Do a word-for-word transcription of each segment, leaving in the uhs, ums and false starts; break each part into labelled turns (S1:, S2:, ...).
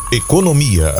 S1: Economia.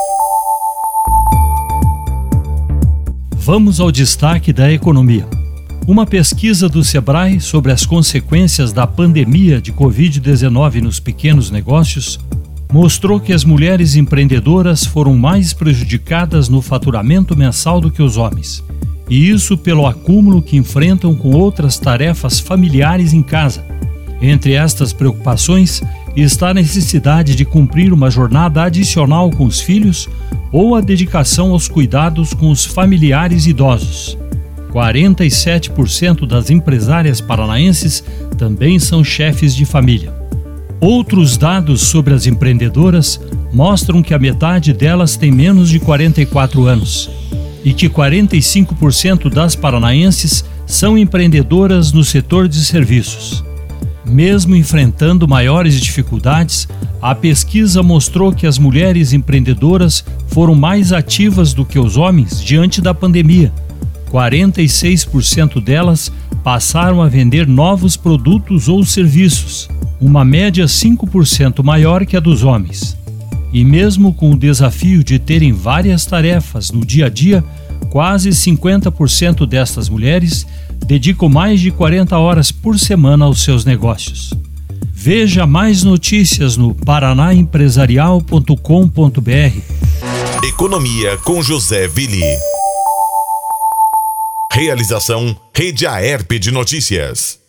S2: Vamos ao destaque da economia. Uma pesquisa do Sebrae sobre as consequências da pandemia de covid dezenove nos pequenos negócios mostrou que as mulheres empreendedoras foram mais prejudicadas no faturamento mensal do que os homens. E isso pelo acúmulo que enfrentam com outras tarefas familiares em casa. Entre estas preocupações está a necessidade de cumprir uma jornada adicional com os filhos ou a dedicação aos cuidados com os familiares idosos. quarenta e sete por cento das empresárias paranaenses também são chefes de família. Outros dados sobre as empreendedoras mostram que a metade delas tem menos de quarenta e quatro anos e que quarenta e cinco por cento das paranaenses são empreendedoras no setor de serviços. Mesmo enfrentando maiores dificuldades, a pesquisa mostrou que as mulheres empreendedoras foram mais ativas do que os homens diante da pandemia. quarenta e seis por cento delas passaram a vender novos produtos ou serviços, uma média cinco por cento maior que a dos homens. E mesmo com o desafio de terem várias tarefas no dia a dia, quase cinquenta por cento destas mulheres dedicam mais de quarenta horas por semana aos seus negócios. Veja mais notícias no paraná empresarial ponto com ponto br.
S1: Economia com José Willi. Realização Rede Aerp de Notícias.